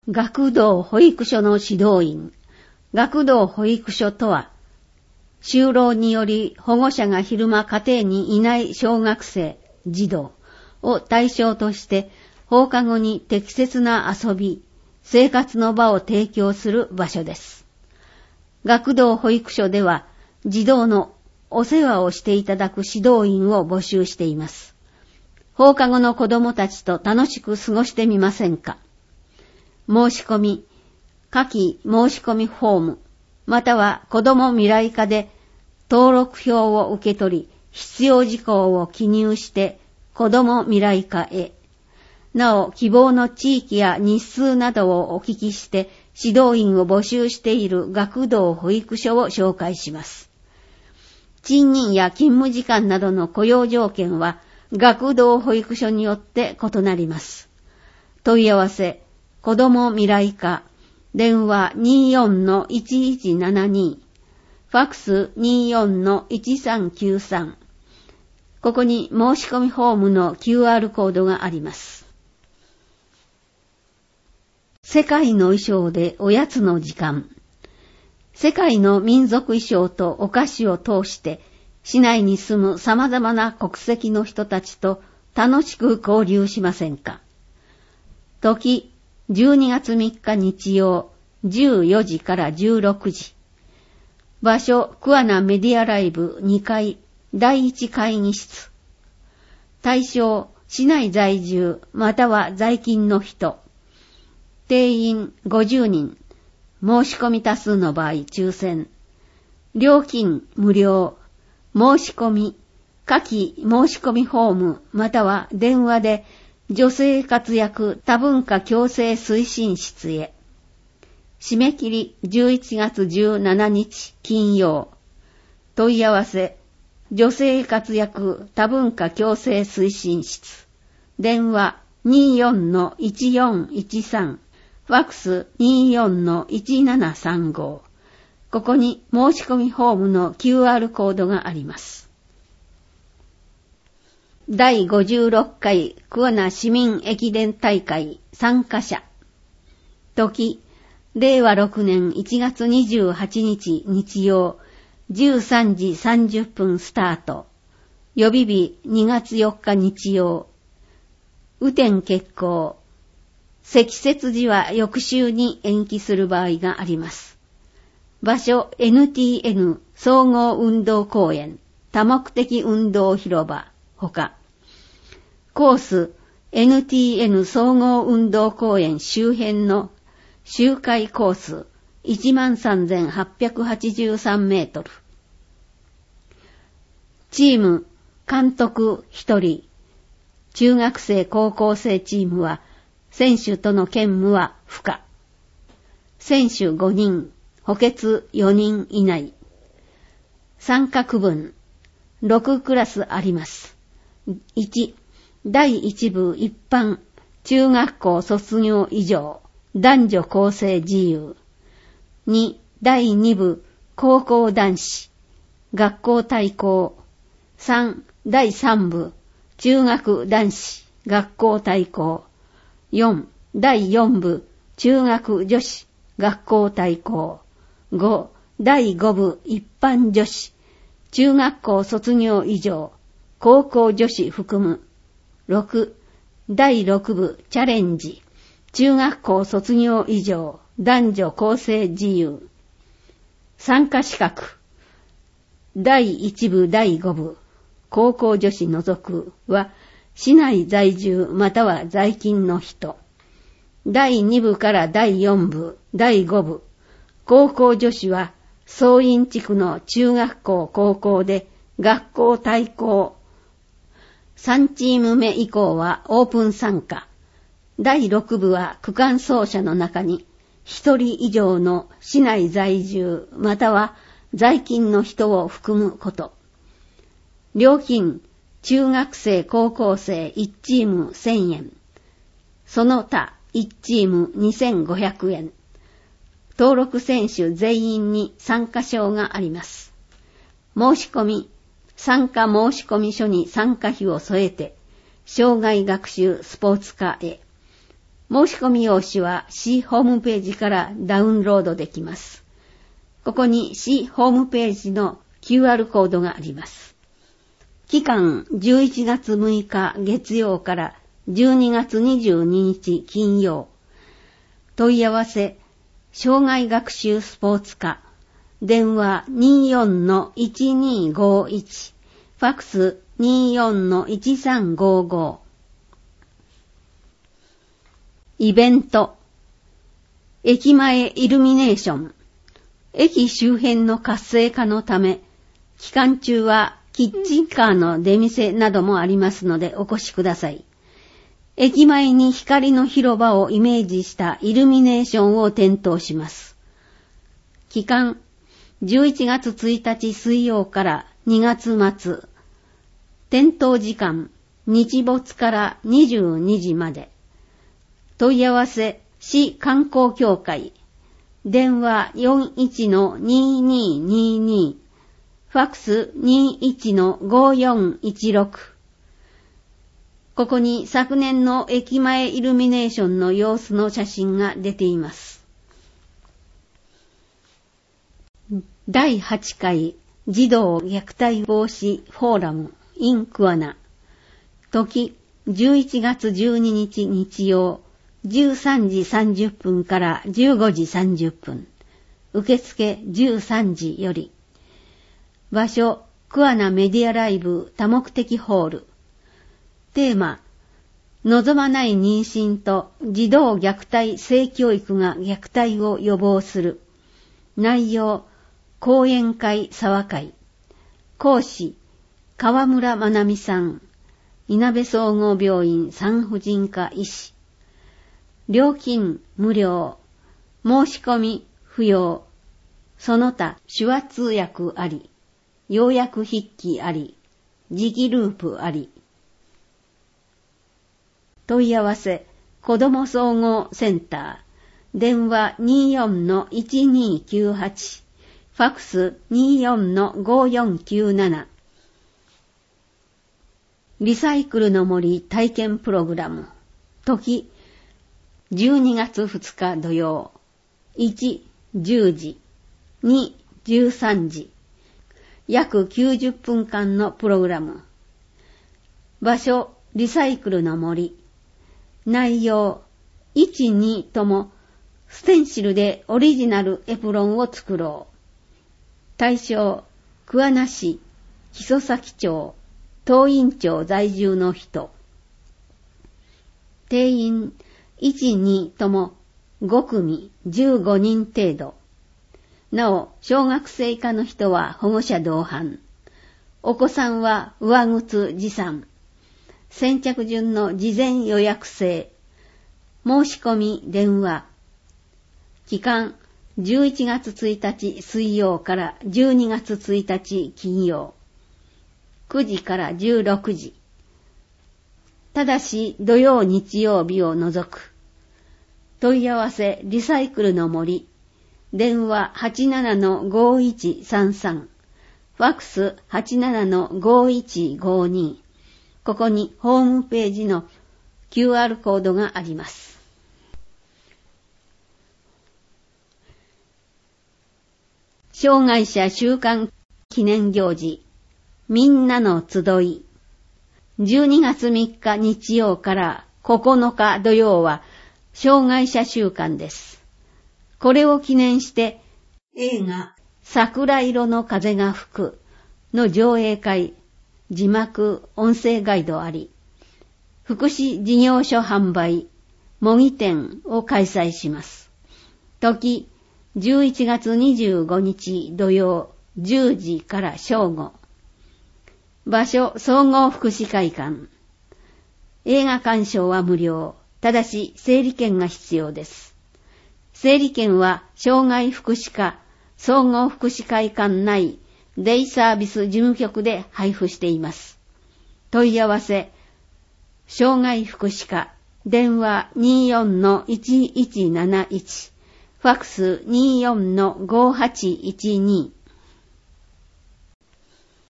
学童保育所の指導員。学童保育所とは、就労により保護者が昼間家庭にいない小学生、児童を対象として放課後に適切な遊び、生活の場を提供する場所です。学童保育所では児童のお世話をしていただく指導員を募集しています。放課後の子供たちと楽しく過ごしてみませんか？申し込み、下記申し込みフォーム、または子ども未来課で登録票を受け取り、必要事項を記入して子ども未来課へ。なお、希望の地域や日数などをお聞きして指導員を募集している学童保育所を紹介します。賃金や勤務時間などの雇用条件は学童保育所によって異なります。問い合わせ、子ども未来課、電話 24-1172、ファックス 24-1393。ここに申し込みフォームの QR コードがあります。世界の衣装でおやつの時間。世界の民族衣装とお菓子を通して、市内に住む様々な国籍の人たちと楽しく交流しませんか？時、12月3日日曜、14時から16時。場所、桑名メディアライブ2階、第1会議室。対象、市内在住、または在勤の人。定員50人。申し込み多数の場合抽選。料金無料。申し込み、下記申し込みフォーム、または電話で女性活躍多文化共生推進室へ。締め切り11月17日金曜。問い合わせ、女性活躍多文化共生推進室。電話 24-1413。ファックス 24-1735。ここに申し込みフォームの QR コードがあります。第56回桑名市民駅伝大会参加者。時、令和6年1月28日日曜、13時30分スタート。予備日2月4日日曜。雨天決行。積雪時は翌週に延期する場合があります。場所 NTN 総合運動公園多目的運動広場ほか。コース NTN 総合運動公園周辺の周回コース 13,883 メートル。チーム監督1人。中学生高校生チームは選手との兼務は不可。選手5人、補欠4人以内。参加区分、6クラスあります。1、第1部一般、中学校卒業以上、男女構成自由。2、第2部、高校男子、学校対抗。3、第3部、中学男子、学校対抗。4、第4部、中学女子、学校対抗。5、第5部、一般女子、中学校卒業以上、高校女子含む。6、第6部、チャレンジ、中学校卒業以上、男女構成自由。参加資格。第1部、第5部、高校女子除くは、市内在住または在勤の人。第2部から第4部、第5部、高校女子は、総院地区の中学校高校で学校対抗。3チーム目以降はオープン参加。第6部は区間走者の中に1人以上の市内在住または在勤の人を含むこと。料金、中学生高校生1チーム1000円。その他1チーム2500円。登録選手全員に参加証があります。申し込み、参加申込書に参加費を添えて、障害学習スポーツ課へ。 申し込み用紙は市ホームページからダウンロードできます。ここに市ホームページの QR コードがあります。期間11月6日月曜から12月22日金曜。問い合わせ、障害学習スポーツ科。電話 24-1251。ファックス 24-1355。イベント。駅前イルミネーション。駅周辺の活性化のため、期間中はキッチンカーの出店などもありますのでお越しください。駅前に光の広場をイメージしたイルミネーションを点灯します。期間、11月1日水曜から2月末。点灯時間、日没から22時まで。問い合わせ、市観光協会。電話 41-2222。ファックス 21-5416。ここに昨年の駅前イルミネーションの様子の写真が出ています。第8回児童虐待防止フォーラム in 桑名。時11月12日日曜13時30分から15時30分。受付13時より。場所、桑名メディアライブ多目的ホール。テーマ、望まない妊娠と児童虐待性教育が虐待を予防する。内容、講演会沢会。講師、川村まなみさん。稲部総合病院産婦人科医師。料金無料。申し込み不要。その他手話通訳あり。要約筆記あり。磁気ループあり。問い合わせ、子ども総合センター。電話 24-1298。ファックス 24-5497。リサイクルの森体験プログラム。時、12月2日土曜。1、10時。2、13時。約90分間のプログラム。場所、リサイクルの森。内容、1、2とも、ステンシルでオリジナルエプロンを作ろう。対象、桑名市、木曽崎町、東院町在住の人。定員、1、2とも5組15人程度。なお、小学生以下の人は保護者同伴。お子さんは上靴持参。先着順の事前予約制。申し込み電話。期間、11月1日水曜から12月1日金曜。9時から16時。ただし土曜日曜日を除く。問い合わせリサイクルの森。電話 87-5133。ファックス 87-5152。ここにホームページの QR コードがあります。障害者週間記念行事。みんなの集い。12月3日日曜から9日土曜は障害者週間です。これを記念して映画桜色の風が吹くの上映会、字幕、音声ガイドあり、福祉事業所販売、模擬店を開催します。時、11月25日土曜10時から正午。場所、総合福祉会館。映画鑑賞は無料。ただし、整理券が必要です。整理券は、障害福祉課、総合福祉会館内、デイサービス事務局で配布しています。問い合わせ、障害福祉課、電話 24-1171、ファックス 24-5812。